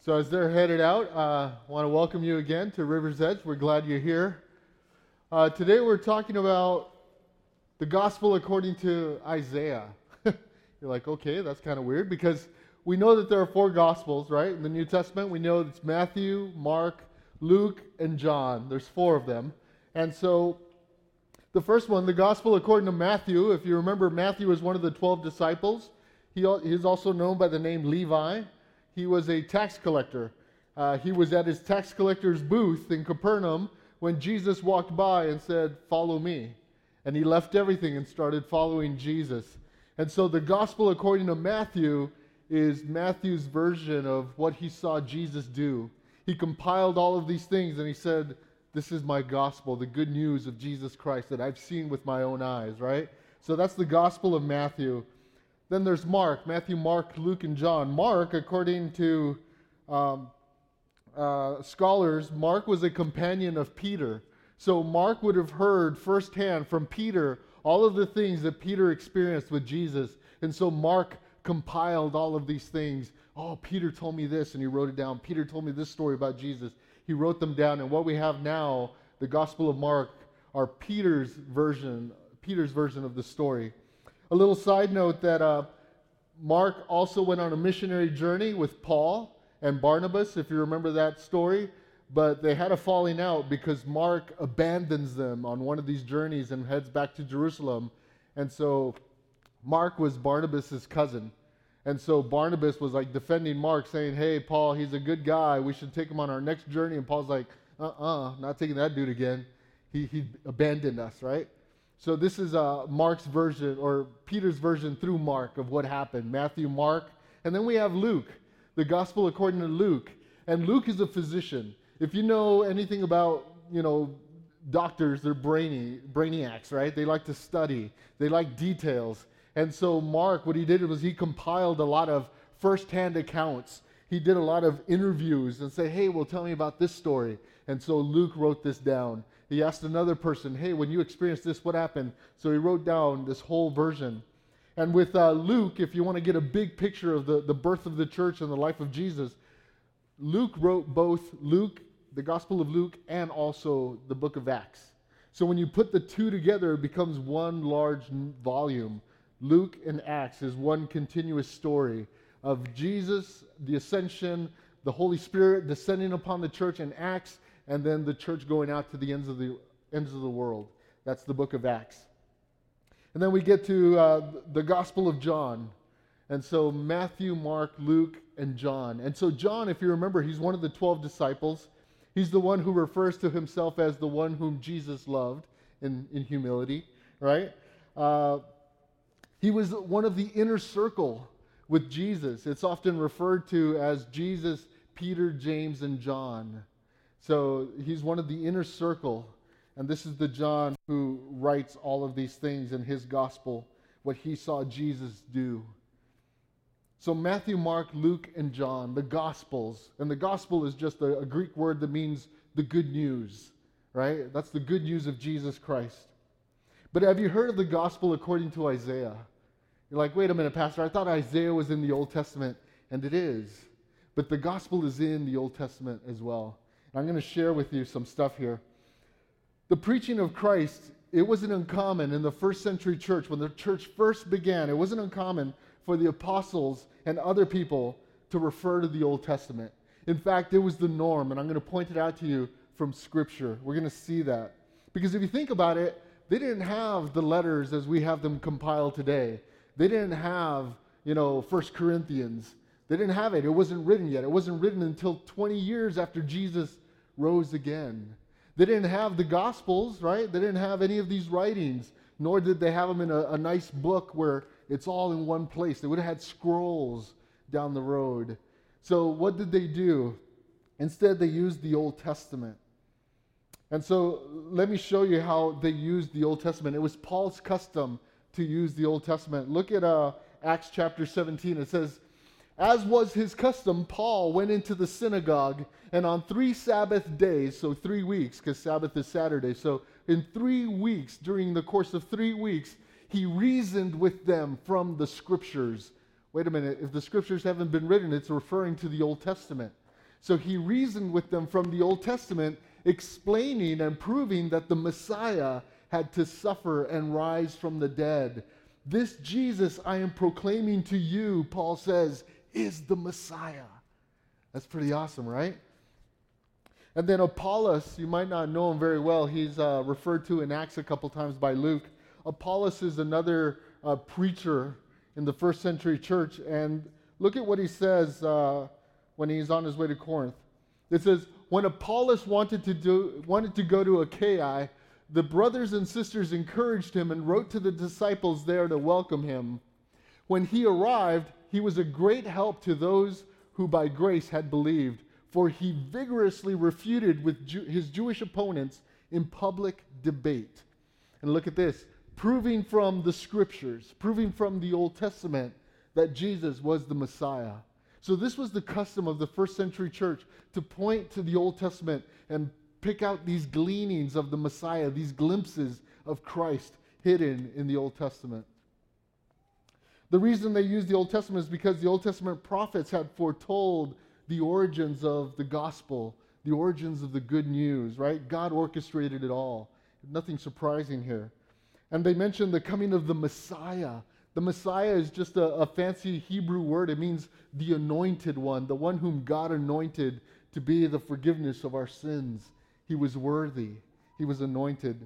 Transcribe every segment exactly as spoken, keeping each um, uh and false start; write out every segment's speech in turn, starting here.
So as they're headed out, I uh, want to welcome you again to River's Edge. We're glad you're here. Uh, today we're talking about the gospel according to Isaiah. You're like, okay, that's kind of weird because we know that there are four gospels, right? In the New Testament, we know it's Matthew, Mark, Luke, and John. There's four of them. And so the first one, the gospel according to Matthew, if you remember, Matthew is one of the twelve disciples. He, he is also known by the name Levi. He was a tax collector. Uh, he was at his tax collector's booth in Capernaum when Jesus walked by and said, "Follow me." And he left everything and started following Jesus. And so the gospel according to Matthew is Matthew's version of what he saw Jesus do. He compiled all of these things and he said, this is my gospel, the good news of Jesus Christ that I've seen with my own eyes, right? So that's the gospel of Matthew. Then there's Mark, Matthew, Mark, Luke, and John. Mark, according to um, uh, scholars, Mark was a companion of Peter. So Mark would have heard firsthand from Peter all of the things that Peter experienced with Jesus. And so Mark compiled all of these things. Oh, Peter told me this, and he wrote it down. Peter told me this story about Jesus. He wrote them down. And what we have now, the Gospel of Mark, are Peter's version, Peter's version of the story. A little side note that uh, Mark also went on a missionary journey with Paul and Barnabas, if you remember that story. But they had a falling out because Mark abandons them on one of these journeys and heads back to Jerusalem. And so Mark was Barnabas' cousin. And so Barnabas was like defending Mark, saying, hey, Paul, he's a good guy. We should take him on our next journey. And Paul's like, uh-uh, not taking that dude again. He, he abandoned us, right? So this is uh, Mark's version, or Peter's version through Mark of what happened. Matthew, Mark. And then we have Luke, the gospel according to Luke. And Luke is a physician. If you know anything about, you know, doctors, they're brainy, brainiacs, right? They like to study. They like details. And so Mark, what he did was he compiled a lot of first-hand accounts. He did a lot of interviews and say, hey, well, tell me about this story. And so Luke wrote this down. He asked another person, hey, when you experienced this, what happened? So he wrote down this whole version. And with uh, Luke, if you want to get a big picture of the, the birth of the church and the life of Jesus, Luke wrote both Luke, the Gospel of Luke, and also the book of Acts. So when you put the two together, it becomes one large volume. Luke and Acts is one continuous story of Jesus, the ascension, the Holy Spirit descending upon the church in Acts, and then the church going out to the ends of the ends of the world. That's the book of Acts. And then we get to uh, the Gospel of John. And so Matthew, Mark, Luke, and John. And so John, if you remember, he's one of the twelve disciples. He's the one who refers to himself as the one whom Jesus loved in, in humility, right? Uh, he was one of the inner circle with Jesus. It's often referred to as Jesus, Peter, James, and John. So he's one of the inner circle. And this is the John who writes all of these things in his gospel, what he saw Jesus do. So Matthew, Mark, Luke, and John, the Gospels. And the gospel is just a, a Greek word that means the good news, right? That's the good news of Jesus Christ. But have you heard of the gospel according to Isaiah? You're like, wait a minute, Pastor, I thought Isaiah was in the Old Testament. And it is. But the gospel is in the Old Testament as well. And I'm going to share with you some stuff here. The preaching of Christ, it wasn't uncommon in the first century church. When the church first began, it wasn't uncommon for the apostles and other people to refer to the Old Testament. In fact, it was the norm, and I'm going to point it out to you from Scripture. We're going to see that. Because if you think about it, they didn't have the letters as we have them compiled today. They didn't have, you know, First Corinthians. They didn't have it. It wasn't written yet. It wasn't written until twenty years after Jesus rose again. They didn't have the Gospels, right? They didn't have any of these writings, nor did they have them in a, a nice book where it's all in one place. They would have had scrolls down the road. So what did they do? Instead, they used the Old Testament. And so let me show you how they used the Old Testament. It was Paul's custom to use the Old Testament. Look at uh, Acts chapter seventeen. It says, as was his custom, Paul went into the synagogue, and on three Sabbath days, so three weeks, because Sabbath is Saturday, so in three weeks, during the course of three weeks, he reasoned with them from the Scriptures. Wait a minute, if the Scriptures haven't been written, it's referring to the Old Testament. So he reasoned with them from the Old Testament, explaining and proving that the Messiah had to suffer and rise from the dead. This Jesus I am proclaiming to you, Paul says, is the Messiah. That's pretty awesome, right? And then Apollos, you might not know him very well. He's uh, referred to in Acts a couple times by Luke. Apollos is another uh, preacher in the first century church. And look at what he says uh, when he's on his way to Corinth. It says, when Apollos wanted to do wanted to go to Achaia, the brothers and sisters encouraged him and wrote to the disciples there to welcome him. When he arrived, he was a great help to those who by grace had believed, for he vigorously refuted with Jew- his Jewish opponents in public debate. And look at this, proving from the scriptures, proving from the Old Testament that Jesus was the Messiah. So this was the custom of the first century church, to point to the Old Testament and pick out these gleanings of the Messiah, these glimpses of Christ hidden in the Old Testament. The reason they used the Old Testament is because the Old Testament prophets had foretold the origins of the gospel, the origins of the good news, right? God orchestrated it all. Nothing surprising here. And they mentioned the coming of the Messiah. The Messiah is just a, a fancy Hebrew word. It means the anointed one, the one whom God anointed to be the forgiveness of our sins. He was worthy. He was anointed.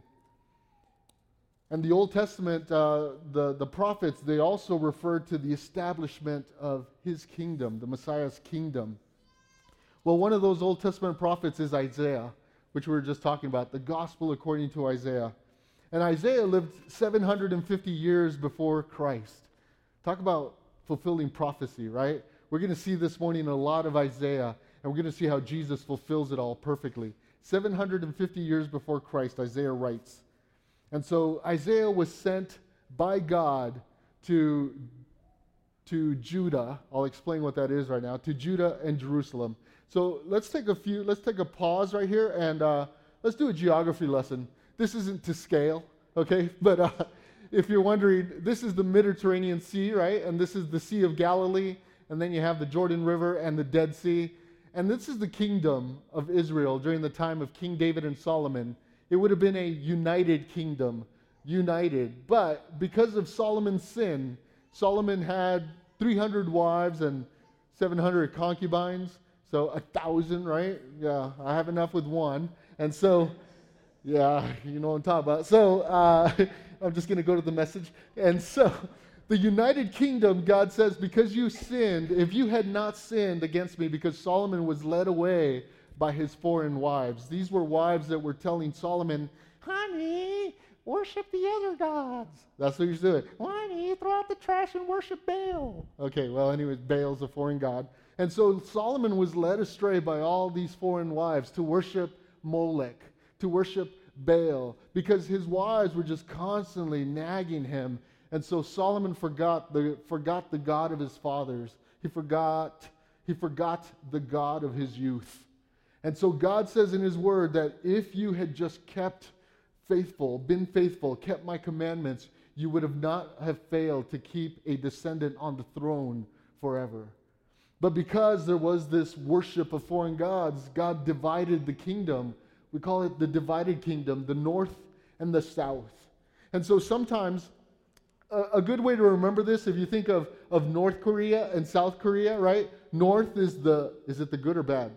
And the Old Testament, uh, the, the prophets, they also referred to the establishment of his kingdom, the Messiah's kingdom. Well, one of those Old Testament prophets is Isaiah, which we were just talking about, the gospel according to Isaiah. And Isaiah lived seven hundred fifty years before Christ. Talk about fulfilling prophecy, right? We're going to see this morning a lot of Isaiah, and we're going to see how Jesus fulfills it all perfectly. seven hundred fifty years before Christ, Isaiah writes. And so Isaiah was sent by God to, to Judah. I'll explain what that is right now. To Judah and Jerusalem. So let's take a few, let's take a pause right here and uh, let's do a geography lesson. This isn't to scale, okay? But uh, if you're wondering, this is the Mediterranean Sea, right? And this is the Sea of Galilee. And then you have the Jordan River and the Dead Sea. And this is the kingdom of Israel during the time of King David and Solomon. It would have been a united kingdom, united. But because of Solomon's sin, Solomon had three hundred wives and seven hundred concubines. So a thousand, right? Yeah, I have enough with one. And so, yeah, you know what I'm talking about. So uh, I'm just going to go to the message. And so the united kingdom, God says, because you sinned, if you had not sinned against me, because Solomon was led away by his foreign wives. These were wives that were telling Solomon, honey, worship the other gods. That's what he's doing. Honey, throw out the trash and worship Baal. Okay, well, anyways, Baal's a foreign god. And so Solomon was led astray by all these foreign wives to worship Molech, to worship Baal, because his wives were just constantly nagging him. And so Solomon forgot the, forgot the God of his fathers. He forgot, he forgot the God of his youth. And so God says in his word that if you had just kept faithful, been faithful, kept my commandments, you would have not have failed to keep a descendant on the throne forever. But because there was this worship of foreign gods, God divided the kingdom. We call it the divided kingdom, the north and the south. And so sometimes a, a good way to remember this, if you think of, of North Korea and South Korea, right? North is the, is it the good or bad?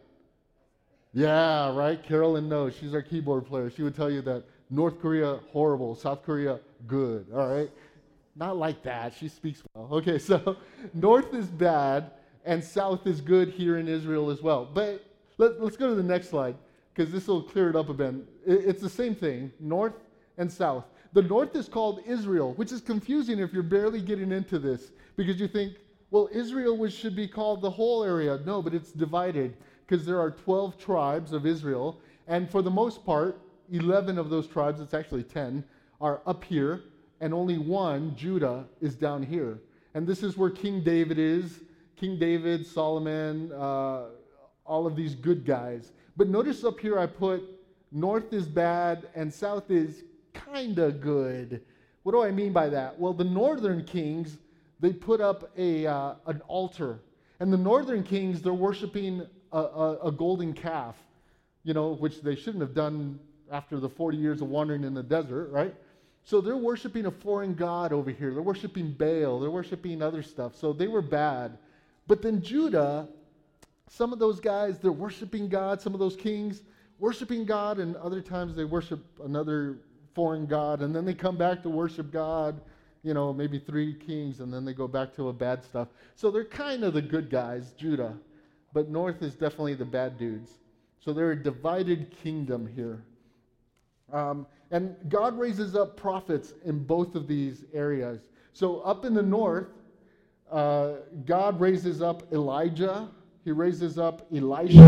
Yeah, right? Carolyn knows. She's our keyboard player. She would tell you that North Korea, horrible. South Korea, good. All right? Not like that. She speaks well. Okay, so North is bad and South is good here in Israel as well. But let, let's go to the next slide because this will clear it up a bit. It, it's the same thing, North and South. The North is called Israel, which is confusing if you're barely getting into this because you think, well, Israel was, should be called the whole area. No, but it's divided, because there are twelve tribes of Israel, and for the most part, eleven of those tribes, it's actually ten, are up here, and only one, Judah, is down here. And this is where King David is, King David, Solomon, uh, all of these good guys. But notice up here I put north is bad and south is kind of good. What do I mean by that? Well, the northern kings, they put up a uh, an altar. And the northern kings, they're worshiping a, a, a golden calf, you know, which they shouldn't have done after the forty years of wandering in the desert, right? So they're worshiping a foreign god over here. They're worshiping Baal. They're worshiping other stuff. So they were bad. But then Judah, some of those guys, they're worshiping God. Some of those kings, worshiping God. And other times they worship another foreign god. And then they come back to worship God, you know, maybe three kings. And then they go back to a bad stuff. So they're kind of the good guys, Judah. But north is definitely the bad dudes. So they're a divided kingdom here. Um, and God raises up prophets in both of these areas. So up in the north, uh, God raises up Elijah. He raises up Elisha,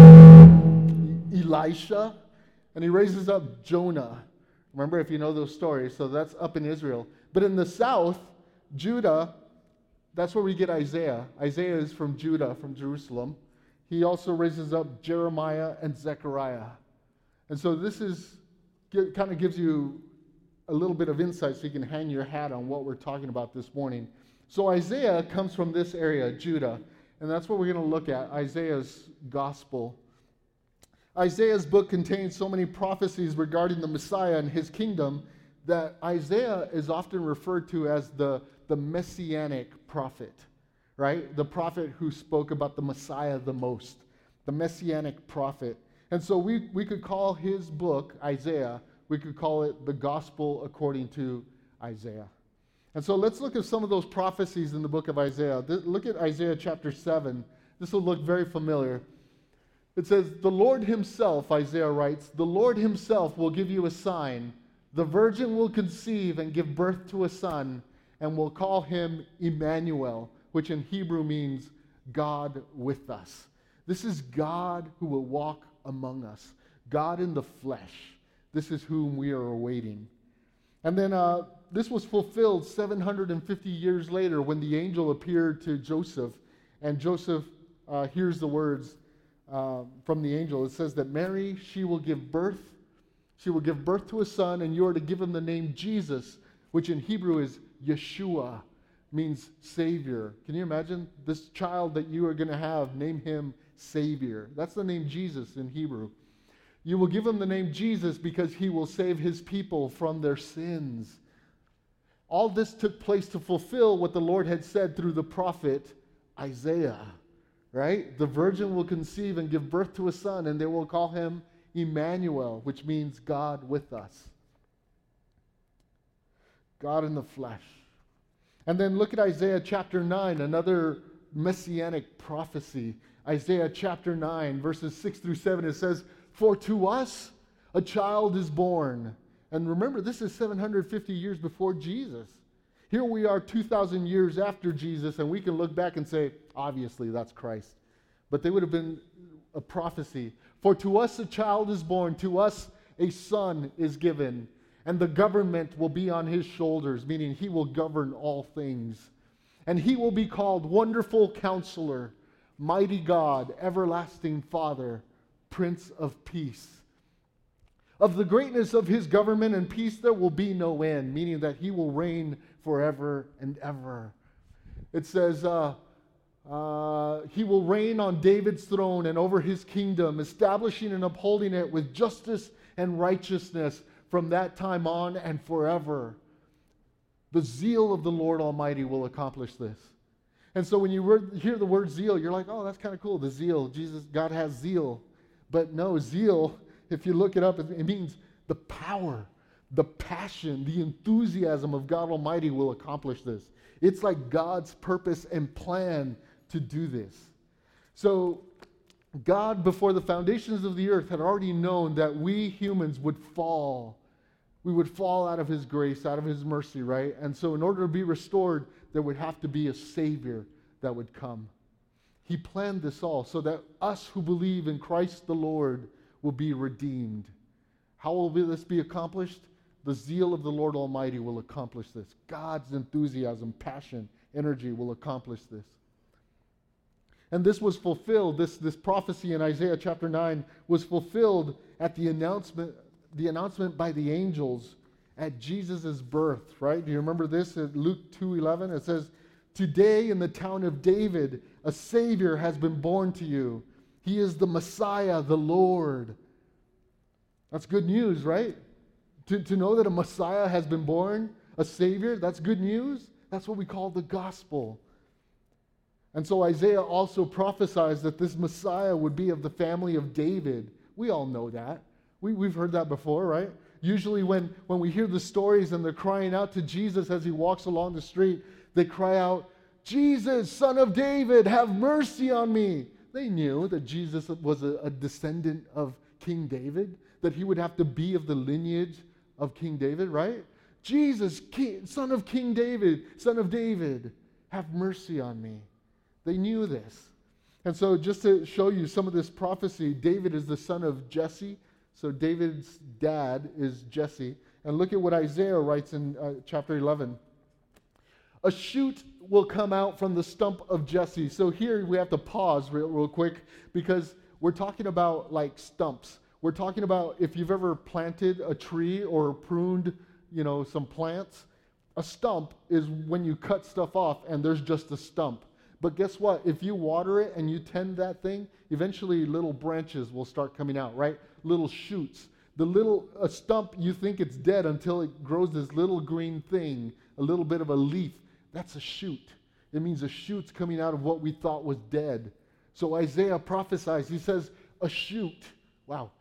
Elisha, and he raises up Jonah. Remember, if you know those stories, so that's up in Israel. But in the south, Judah, that's where we get Isaiah. Isaiah is from Judah, from Jerusalem. He also raises up Jeremiah and Zechariah. And so this is kind of gives you a little bit of insight so you can hang your hat on what we're talking about this morning. So Isaiah comes from this area, Judah, and that's what we're going to look at, Isaiah's gospel. Isaiah's book contains so many prophecies regarding the Messiah and his kingdom that Isaiah is often referred to as the, the messianic prophet, right? The prophet who spoke about the Messiah the most, the messianic prophet. And so we, we could call his book, Isaiah, we could call it the gospel according to Isaiah. And so let's look at some of those prophecies in the book of Isaiah. Th- look at Isaiah chapter seven. This will look very familiar. It says, the Lord himself, Isaiah writes, the Lord himself will give you a sign. The virgin will conceive and give birth to a son, and will call him Emmanuel, which in Hebrew means God with us. This is God who will walk among us. God in the flesh. This is whom we are awaiting. And then uh, this was fulfilled seven hundred fifty years later when the angel appeared to Joseph. And Joseph uh, hears the words uh, from the angel. It says that Mary, she will give birth. She will give birth to a son, and you are to give him the name Jesus, which in Hebrew is Yeshua, means Savior. Can you imagine? This child that you are going to have, name him Savior. That's the name Jesus in Hebrew. You will give him the name Jesus because he will save his people from their sins. All this took place to fulfill what the Lord had said through the prophet Isaiah, right? The virgin will conceive and give birth to a son, and they will call him Emmanuel, which means God with us. God in the flesh. And then look at Isaiah chapter nine, another messianic prophecy. Isaiah chapter nine, verses six through seven, it says, for to us a child is born. And remember, this is seven hundred fifty years before Jesus. Here we are two thousand years after Jesus, and we can look back and say, obviously, that's Christ. But they would have been a prophecy. For to us a child is born, to us a son is given, and the government will be on his shoulders, meaning he will govern all things. And he will be called Wonderful Counselor, Mighty God, Everlasting Father, Prince of Peace. Of the greatness of his government and peace there will be no end, meaning that he will reign forever and ever. It says, uh, uh, he will reign on David's throne and over his kingdom, establishing and upholding it with justice and righteousness from that time on and forever. The zeal of the Lord Almighty will accomplish this. And so when you hear the word zeal, you're like, oh, that's kind of cool. The zeal, Jesus, God has zeal. But no, zeal, if you look it up, it means the power, the passion, the enthusiasm of God Almighty will accomplish this. It's like God's purpose and plan to do this. So God, before the foundations of the earth, had already known that we humans would fall. We would fall out of his grace, out of his mercy, right? And so in order to be restored, there would have to be a Savior that would come. He planned this all so that us who believe in Christ the Lord will be redeemed. How will this be accomplished? The zeal of the Lord Almighty will accomplish this. God's enthusiasm, passion, energy will accomplish this. And this was fulfilled, this, this prophecy in Isaiah chapter nine was fulfilled at the announcement, the announcement by the angels at Jesus' birth, right? Do you remember this at Luke two eleven? It says, today in the town of David, a Savior has been born to you. He is the Messiah, the Lord. That's good news, right? To, to know that a Messiah has been born, a Savior, that's good news. That's what we call the gospel. And so Isaiah also prophesies that this Messiah would be of the family of David. We all know that. We, we've heard that before, right? Usually when, when we hear the stories and they're crying out to Jesus as he walks along the street, they cry out, "Jesus, Son of David, have mercy on me." They knew that Jesus was a, a descendant of King David, that he would have to be of the lineage of King David, right? Jesus, King, Son of King David, Son of David, have mercy on me. They knew this. And so just to show you some of this prophecy, David is the son of Jesse. So David's dad is Jesse. And look at what Isaiah writes in uh, chapter eleven. "A shoot will come out from the stump of Jesse." So here we have to pause real, real quick because we're talking about like stumps. We're talking about if you've ever planted a tree or pruned, you know, some plants. A stump is when you cut stuff off and there's just a stump. But guess what? If you water it and you tend that thing, eventually little branches will start coming out, right? Little shoots. The little, a stump, you think it's dead until it grows this little green thing, a little bit of a leaf. That's a shoot. It means a shoot's coming out of what we thought was dead. So Isaiah prophesies, he says, a shoot, wow,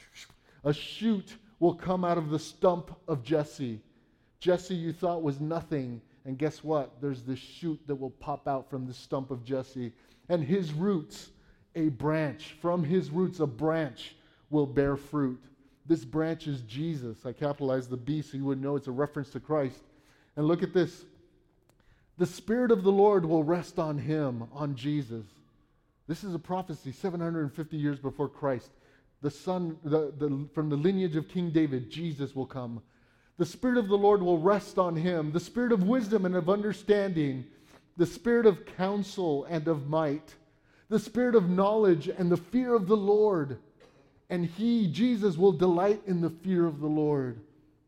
a shoot will come out of the stump of Jesse. Jesse you thought was nothing. And guess what? There's this shoot that will pop out from the stump of Jesse. And his roots, a branch. From his roots, a branch will bear fruit. This branch is Jesus. I capitalized the B so you would know it's a reference to Christ. And look at this. The Spirit of the Lord will rest on him, on Jesus. This is a prophecy seven hundred fifty years before Christ. The son, the, the, from the lineage of King David, Jesus will come. The Spirit of the Lord will rest on him, the Spirit of wisdom and of understanding, the Spirit of counsel and of might, the Spirit of knowledge and the fear of the Lord. And he, Jesus, will delight in the fear of the Lord.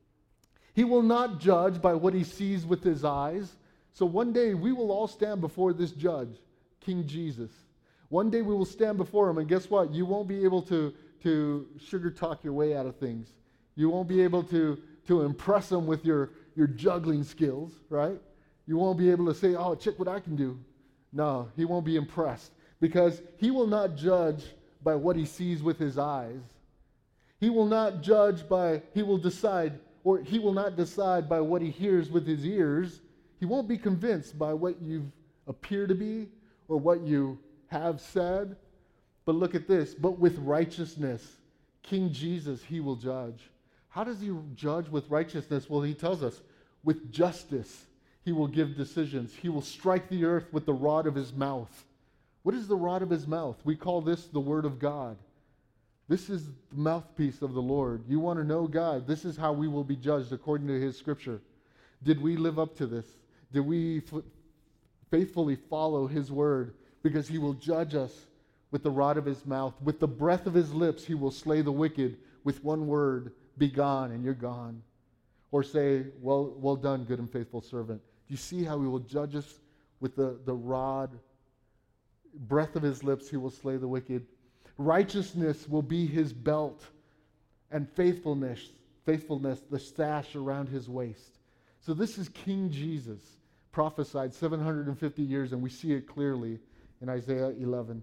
He will not judge by what he sees with his eyes. So one day we will all stand before this judge, King Jesus. One day we will stand before him, and guess what? You won't be able to, to sugar talk your way out of things. You won't be able to to impress him with your, your juggling skills, right? You won't be able to say, "Oh, check what I can do." No, he won't be impressed because he will not judge by what he sees with his eyes. He will not judge by, he will decide, or he will not decide by what he hears with his ears. He won't be convinced by what you appear to be or what you have said. But look at this, but with righteousness, King Jesus, he will judge. How does he judge with righteousness? Well, he tells us, with justice, he will give decisions. He will strike the earth with the rod of his mouth. What is the rod of his mouth? We call this the word of God. This is the mouthpiece of the Lord. You want to know God? This is how we will be judged according to his scripture. Did we live up to this? Did we f- faithfully follow his word? Because he will judge us with the rod of his mouth. With the breath of his lips, he will slay the wicked. With one word, be gone, and you're gone. Or say, well, well done, good and faithful servant. Do you see how he will judge us with the, the rod, breath of his lips, he will slay the wicked. Righteousness will be his belt, and faithfulness, faithfulness, the sash around his waist. So this is King Jesus, prophesied seven hundred fifty years, and we see it clearly in Isaiah eleven.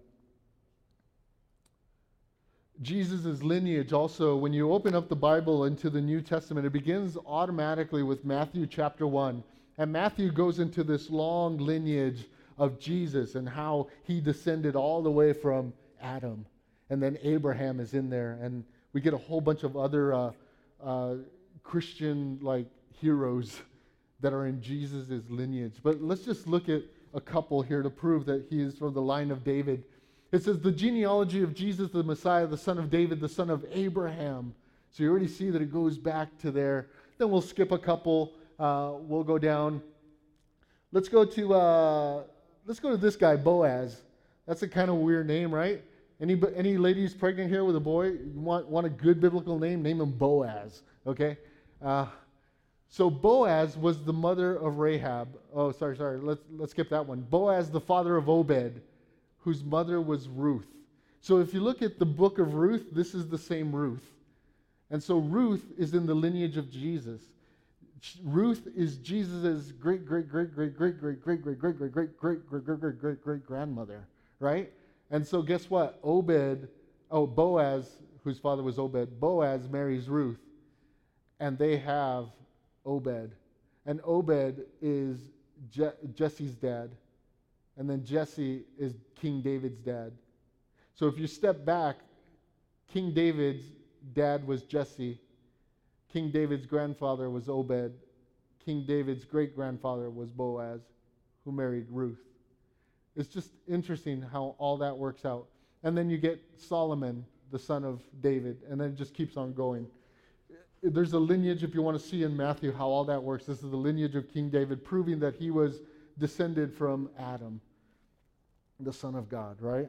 Jesus' lineage also, when you open up the Bible into the New Testament, it begins automatically with Matthew chapter one. And Matthew goes into this long lineage of Jesus and how he descended all the way from Adam. And then Abraham is in there. And we get a whole bunch of other uh, uh, Christian like heroes that are in Jesus' lineage. But let's just look at a couple here to prove that he is from the line of David. It says the genealogy of Jesus, the Messiah, the son of David, the son of Abraham. So you already see that it goes back to there. Then we'll skip a couple. Uh, we'll go down. Let's go to uh, let's go to this guy, Boaz. That's a kind of weird name, right? Any any ladies pregnant here with a boy? You want want a good biblical name? Name him Boaz. Okay. Uh, so Boaz was the mother of Rahab. Oh, sorry, sorry. Let's let's skip that one. Boaz, the father of Obed, whose mother was Ruth. So if you look at the book of Ruth, this is the same Ruth. And so Ruth is in the lineage of Jesus. Ruth is Jesus' great, great, great, great, great, great, great, great, great, great, great, great, great, great, great, great, great grandmother, right? And so guess what? Obed, oh, Boaz, whose father was Obed, Boaz marries Ruth, and they have Obed. And Obed is Je- Jesse's dad, and then Jesse is King David's dad. So if you step back, King David's dad was Jesse. King David's grandfather was Obed. King David's great-grandfather was Boaz, who married Ruth. It's just interesting how all that works out. And then you get Solomon, the son of David, and then it just keeps on going. There's a lineage, if you want to see in Matthew how all that works. This is the lineage of King David, proving that he was descended from Adam, the Son of God, right?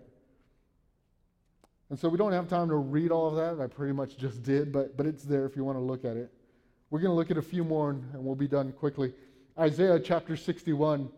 And so we don't have time to read all of that. I pretty much just did, but, but it's there if you want to look at it. We're going to look at a few more, and, and we'll be done quickly. Isaiah chapter sixty-one.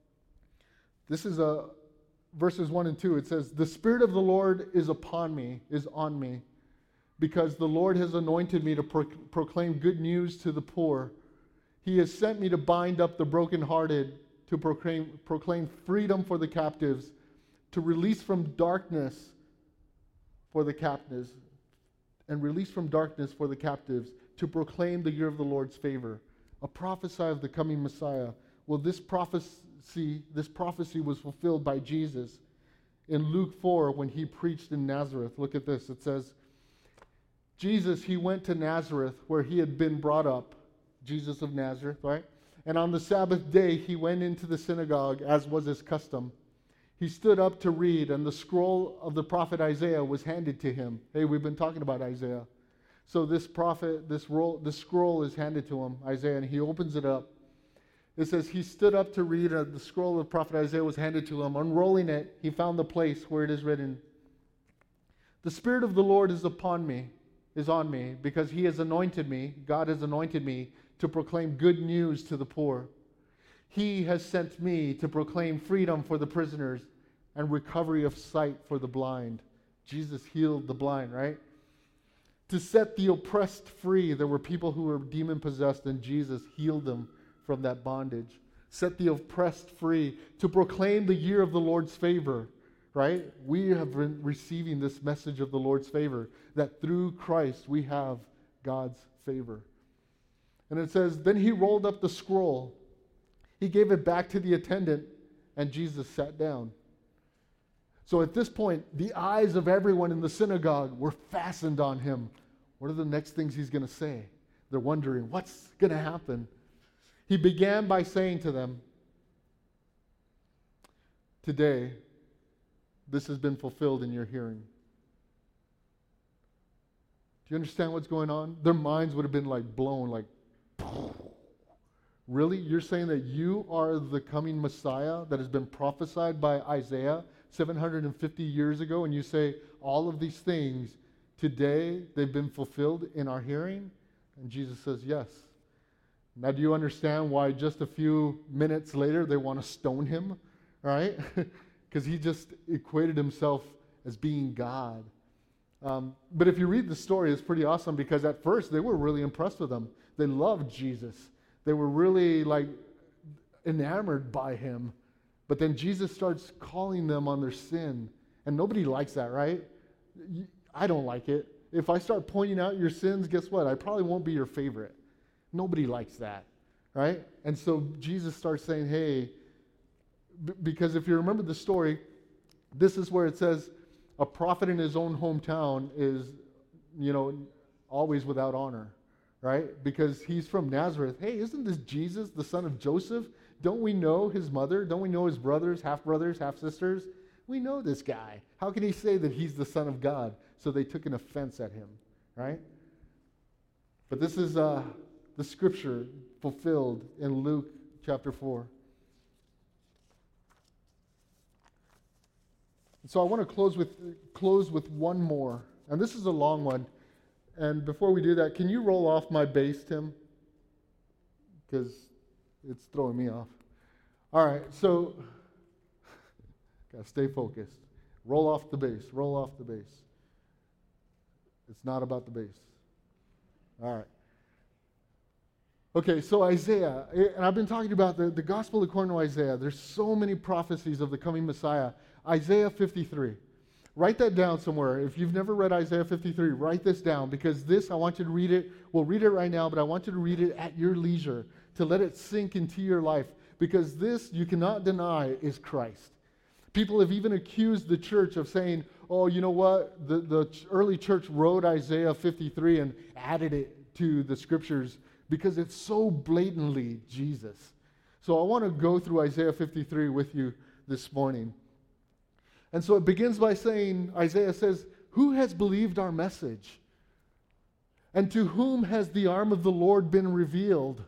This is a, verses one and two. It says, "The Spirit of the Lord is upon me, is on me, because the Lord has anointed me to pro- proclaim good news to the poor. He has sent me to bind up the brokenhearted, to proclaim, proclaim freedom for the captives, to release from darkness for the captives, and release from darkness for the captives, to proclaim the year of the Lord's favor." A prophesy of the coming Messiah. Well, this prophecy, this prophecy was fulfilled by Jesus in Luke four when he preached in Nazareth. Look at this. It says, Jesus, he went to Nazareth where he had been brought up. Jesus of Nazareth, right? And on the Sabbath day, he went into the synagogue as was his custom. He stood up to read, and the scroll of the prophet Isaiah was handed to him. Hey, we've been talking about Isaiah. So this prophet, this roll, this scroll is handed to him, Isaiah, and he opens it up. It says, he stood up to read, and the scroll of the prophet Isaiah was handed to him. Unrolling it, he found the place where it is written, "The Spirit of the Lord is upon me, is on me, because he has anointed me, God has anointed me, to proclaim good news to the poor. He has sent me to proclaim freedom for the prisoners and recovery of sight for the blind." Jesus healed the blind, right? To set the oppressed free. There were people who were demon-possessed, and Jesus healed them from that bondage. Set the oppressed free. To proclaim the year of the Lord's favor, right? We have been receiving this message of the Lord's favor, that through Christ we have God's favor. And it says, then he rolled up the scroll. He gave it back to the attendant, and Jesus sat down. So at this point, the eyes of everyone in the synagogue were fastened on him. What are the next things he's going to say? They're wondering, what's going to happen? He began by saying to them, "Today, this has been fulfilled in your hearing." Do you understand what's going on? Their minds would have been like blown, like, really? You're saying that you are the coming Messiah that has been prophesied by Isaiah seven hundred fifty years ago, and you say all of these things, today they've been fulfilled in our hearing? And Jesus says, yes. Now do you understand why just a few minutes later they want to stone him, right? Because he just equated himself as being God. Um, but if you read the story, it's pretty awesome, because at first they were really impressed with him. They loved Jesus. They were really like enamored by him. But then Jesus starts calling them on their sin. And nobody likes that, right? I don't like it. If I start pointing out your sins, guess what? I probably won't be your favorite. Nobody likes that, right? And so Jesus starts saying, hey, b- because if you remember the story, this is where it says a prophet in his own hometown is, you know, always without honor, right? Because he's from Nazareth. Hey, isn't this Jesus, the son of Joseph? Don't we know his mother? Don't we know his brothers, half-brothers, half-sisters? We know this guy. How can he say that he's the Son of God? So they took an offense at him, right? But this is uh, the scripture fulfilled in Luke chapter four. So I want to close with close with one more. And this is a long one. And before we do that, can you roll off my bass, Tim? Because it's throwing me off. All right, so gotta stay focused. Roll off the bass. Roll off the bass. It's not about the bass. All right. Okay, so Isaiah, and I've been talking about the, the gospel according to Isaiah. There's so many prophecies of the coming Messiah. Isaiah fifty-three. Write that down somewhere. If you've never read Isaiah fifty-three, write this down, because this, I want you to read it. We'll read it right now, but I want you to read it at your leisure, to let it sink into your life, because this, you cannot deny, is Christ. People have even accused the church of saying, oh, you know what? The, the early church wrote Isaiah fifty-three and added it to the scriptures because it's so blatantly Jesus. So I want to go through Isaiah fifty-three with you this morning. And so it begins by saying, Isaiah says, who has believed our message? And to whom has the arm of the Lord been revealed?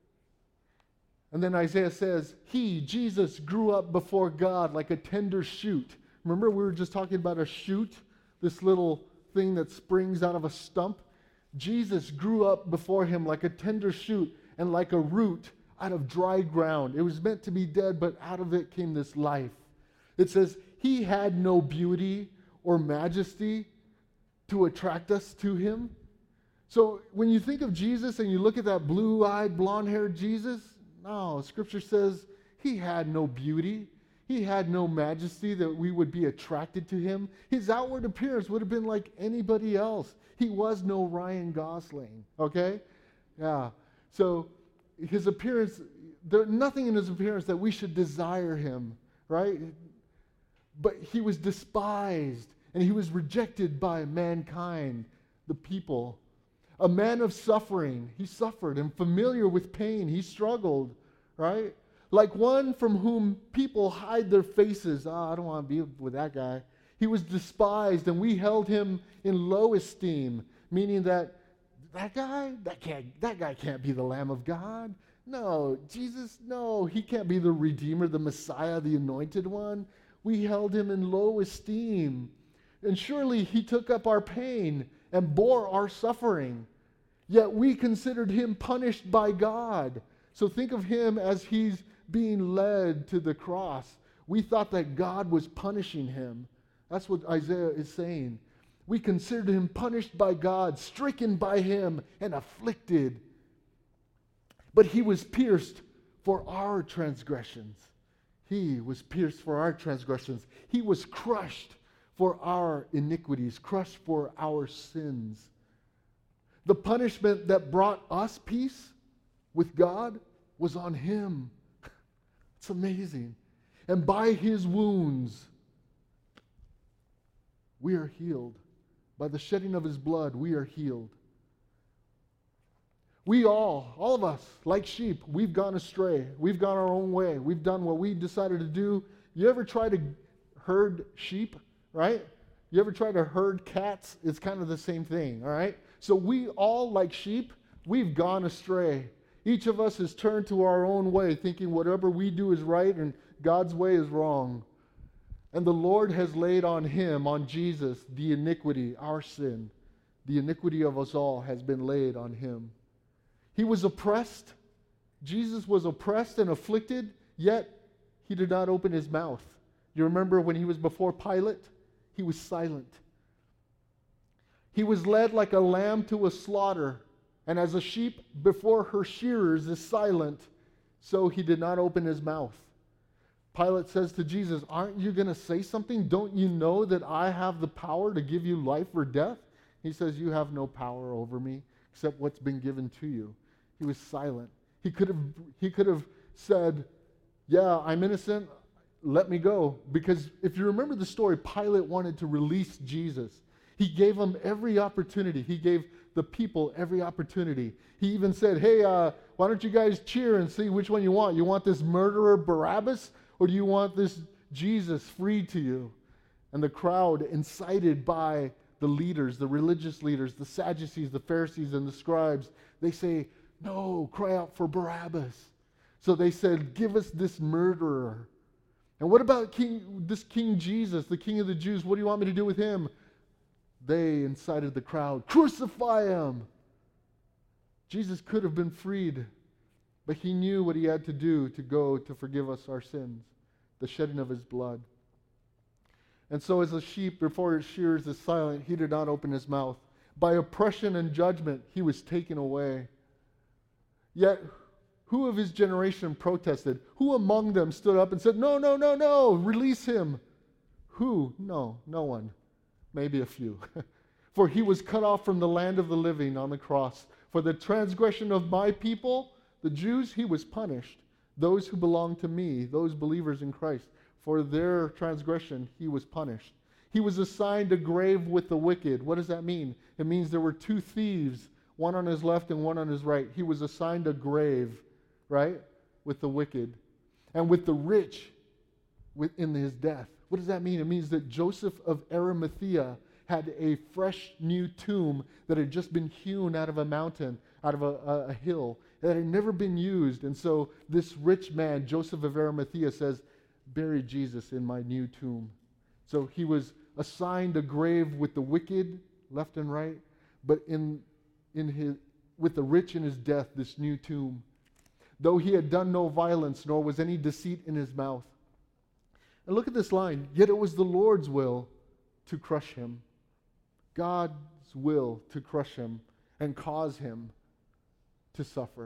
And then Isaiah says, he, Jesus, grew up before God like a tender shoot. Remember we were just talking about a shoot, this little thing that springs out of a stump? Jesus grew up before him like a tender shoot and like a root out of dry ground. It was meant to be dead, but out of it came this life. It says, he had no beauty or majesty to attract us to him. So when you think of Jesus and you look at that blue-eyed, blonde-haired Jesus, no, Scripture says he had no beauty. He had no majesty that we would be attracted to him. His outward appearance would have been like anybody else. He was no Ryan Gosling, okay? Yeah. So his appearance, there's nothing in his appearance that we should desire him, right? But he was despised, and he was rejected by mankind, the people. A man of suffering. He suffered, and familiar with pain. He struggled, right? Like one from whom people hide their faces. Oh, I don't want to be with that guy. He was despised, and we held him in low esteem, meaning that that guy, that can't, that guy can't be the Lamb of God. No, Jesus, no, he can't be the Redeemer, the Messiah, the Anointed One. We held him in low esteem. And surely he took up our pain and bore our suffering. Yet we considered him punished by God. So think of him as he's being led to the cross. We thought that God was punishing him. That's what Isaiah is saying. We considered him punished by God, stricken by him, and afflicted. But he was pierced for our transgressions. He was pierced for our transgressions. He was crushed for our iniquities, crushed for our sins. The punishment that brought us peace with God was on him. It's amazing. And by his wounds, we are healed. By the shedding of his blood, we are healed. We all, all of us, like sheep, we've gone astray. We've gone our own way. We've done what we decided to do. You ever try to herd sheep, right? You ever try to herd cats? It's kind of the same thing, all right? So we all, like sheep, we've gone astray. Each of us has turned to our own way, thinking whatever we do is right and God's way is wrong. And the Lord has laid on him, on Jesus, the iniquity, our sin. The iniquity of us all has been laid on him. He was oppressed. Jesus was oppressed and afflicted, yet he did not open his mouth. You remember when he was before Pilate? He was silent. He was led like a lamb to a slaughter, and as a sheep before her shearers is silent, so he did not open his mouth. Pilate says to Jesus, aren't you going to say something? Don't you know that I have the power to give you life or death? He says, you have no power over me except what's been given to you. He was silent. He could have, he could have said, yeah, I'm innocent, let me go. Because if you remember the story, Pilate wanted to release Jesus. He gave them every opportunity. He gave the people every opportunity. He even said, hey, uh, why don't you guys cheer and see which one you want? You want this murderer Barabbas, or do you want this Jesus freed to you? And the crowd, incited by the leaders, the religious leaders, the Sadducees, the Pharisees, and the scribes, they say, no, cry out for Barabbas. So they said, give us this murderer. And what about King, this King Jesus, the King of the Jews? What do you want me to do with him? They incited the crowd, crucify him. Jesus could have been freed, but he knew what he had to do to go to forgive us our sins, the shedding of his blood. And so as a sheep before its shearers is silent, he did not open his mouth. By oppression and judgment he was taken away. Yet who of his generation protested? Who among them stood up and said, no, no, no, no, release him? Who? No, no one. Maybe a few. For he was cut off from the land of the living on the cross. For the transgression of my people, the Jews, he was punished. Those who belong to me, those believers in Christ, for their transgression, he was punished. He was assigned a grave with the wicked. What does that mean? It means there were two thieves, one on his left and one on his right. He was assigned a grave, right, with the wicked. And with the rich in his death. What does that mean? It means that Joseph of Arimathea had a fresh new tomb that had just been hewn out of a mountain, out of a, a, a hill, that had never been used. And so this rich man, Joseph of Arimathea, says, bury Jesus in my new tomb. So he was assigned a grave with the wicked, left and right, but in, in his, with the rich in his death, this new tomb. Though he had done no violence, nor was any deceit in his mouth. And look at this line, yet it was the Lord's will to crush him. God's will to crush him and cause him to suffer.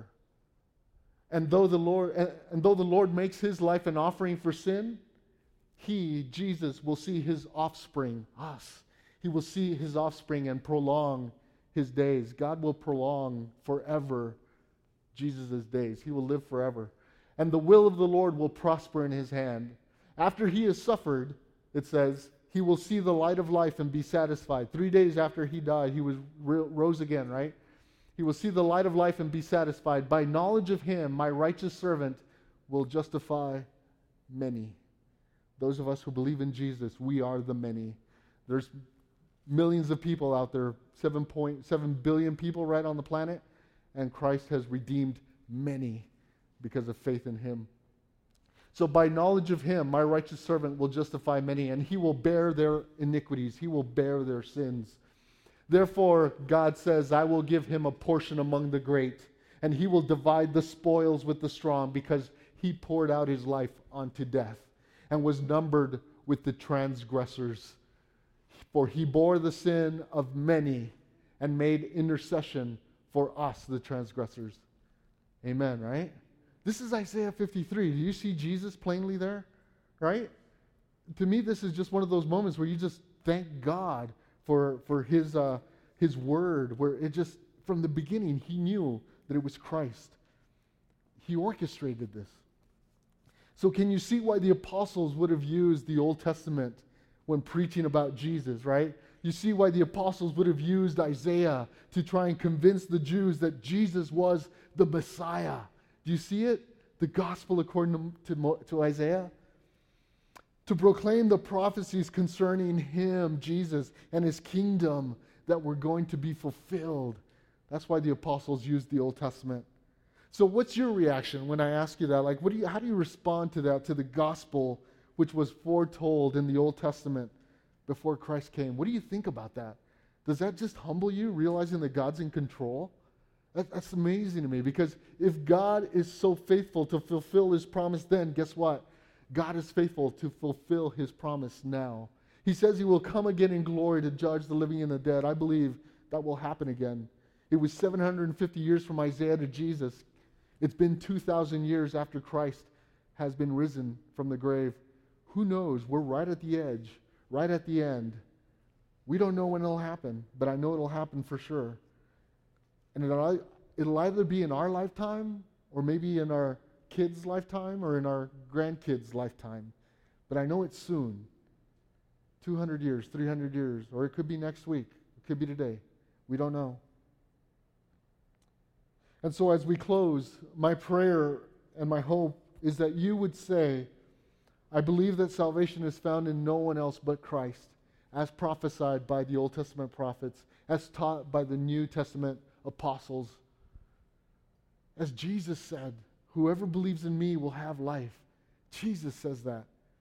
And though the Lord and, and though the Lord makes his life an offering for sin, he, Jesus, will see his offspring, us. He will see his offspring and prolong his days. God will prolong forever Jesus' days. He will live forever. And the will of the Lord will prosper in his hand. After he has suffered, it says, he will see the light of life and be satisfied. Three days after he died, he was rose again, right? He will see the light of life and be satisfied. By knowledge of him, my righteous servant will justify many. Those of us who believe in Jesus, we are the many. There's millions of people out there, seven point seven billion people right on the planet, and Christ has redeemed many because of faith in him. So by knowledge of him, my righteous servant will justify many, and he will bear their iniquities. He will bear their sins. Therefore, God says, I will give him a portion among the great, and he will divide the spoils with the strong, because he poured out his life unto death, and was numbered with the transgressors. For he bore the sin of many, and made intercession for us, the transgressors. Amen, right? This is Isaiah fifty-three. Do you see Jesus plainly there? Right? To me, this is just one of those moments where you just thank God for, for his, uh, his word, where it just, from the beginning, he knew that it was Christ. He orchestrated this. So can you see why the apostles would have used the Old Testament when preaching about Jesus, right? You see why the apostles would have used Isaiah to try and convince the Jews that Jesus was the Messiah. Do you see it? The gospel according to, to, to Isaiah? To proclaim the prophecies concerning him, Jesus, and his kingdom that were going to be fulfilled. That's why the apostles used the Old Testament. So what's your reaction when I ask you that? Like, what do you, how do you respond to that, to the gospel which was foretold in the Old Testament before Christ came? What do you think about that? Does that just humble you, realizing that God's in control? That, that's amazing to me, because if God is so faithful to fulfill his promise then, guess what? God is faithful to fulfill his promise now. He says he will come again in glory to judge the living and the dead. I believe that will happen again. It was seven hundred fifty years from Isaiah to Jesus. It's been two thousand years after Christ has been risen from the grave. Who knows? We're right at the edge, right at the end. We don't know when it'll happen, but I know it'll happen for sure. And it'll, it'll either be in our lifetime, or maybe in our kids' lifetime, or in our grandkids' lifetime. But I know it's soon. two hundred years, three hundred years, or it could be next week. It could be today. We don't know. And so as we close, my prayer and my hope is that you would say, I believe that salvation is found in no one else but Christ, as prophesied by the Old Testament prophets, as taught by the New Testament apostles. As Jesus said, whoever believes in me will have life. Jesus says that.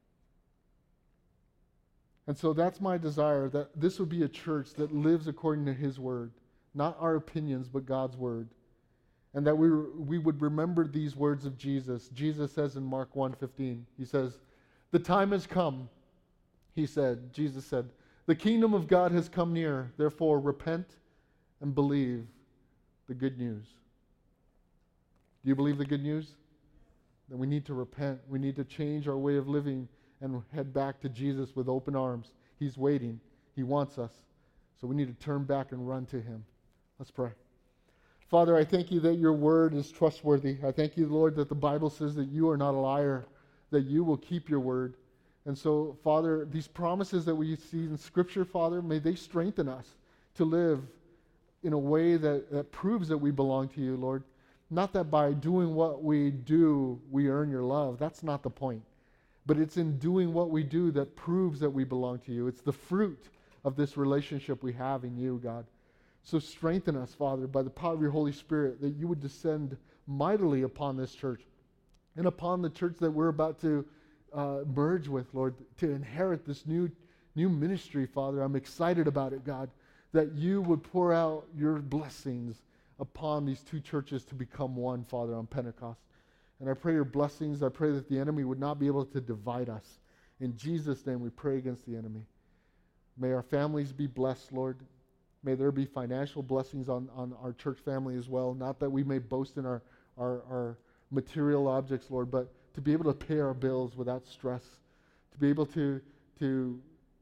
And so that's my desire, that this would be a church that lives according to his word, not our opinions, but God's word. And that we, we would remember these words of Jesus. Jesus says in Mark one fifteen, he says, the time has come. he said, Jesus said, the kingdom of God has come near, therefore repent and believe the good news. Do you believe the good news? Then we need to repent. We need to change our way of living and head back to Jesus with open arms. He's waiting. He wants us. So we need to turn back and run to him. Let's pray. Father, I thank you that your word is trustworthy. I thank you, Lord, that the Bible says that you are not a liar, that you will keep your word. And so, Father, these promises that we see in Scripture, Father, may they strengthen us to live in a way that, that proves that we belong to you, Lord. Not that by doing what we do, we earn your love. That's not the point. But it's in doing what we do that proves that we belong to you. It's the fruit of this relationship we have in you, God. So strengthen us, Father, by the power of your Holy Spirit, that you would descend mightily upon this church and upon the church that we're about to uh, merge with, Lord, to inherit this new, new ministry, Father. I'm excited about it, God, that you would pour out your blessings upon these two churches to become one, Father, on Pentecost. And I pray your blessings. I pray that the enemy would not be able to divide us. In Jesus' name, we pray against the enemy. May our families be blessed, Lord. May there be financial blessings on, on our church family as well. Not that we may boast in our, our, our material objects, Lord, but to be able to pay our bills without stress, to be able to, to,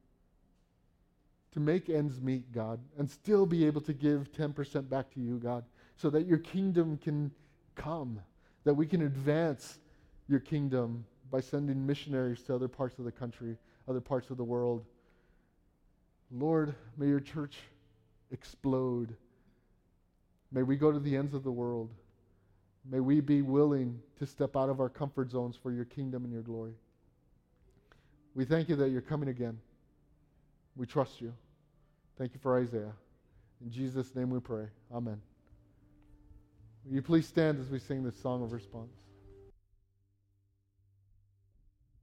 to make ends meet, God, and still be able to give ten percent back to you, God, so that your kingdom can come, that we can advance your kingdom by sending missionaries to other parts of the country, other parts of the world. Lord, may your church explode. May we go to the ends of the world. May we be willing to step out of our comfort zones for your kingdom and your glory. We thank you that you're coming again. We trust you. Thank you for Isaiah. In Jesus' name we pray. Amen. Will you please stand as we sing this song of response?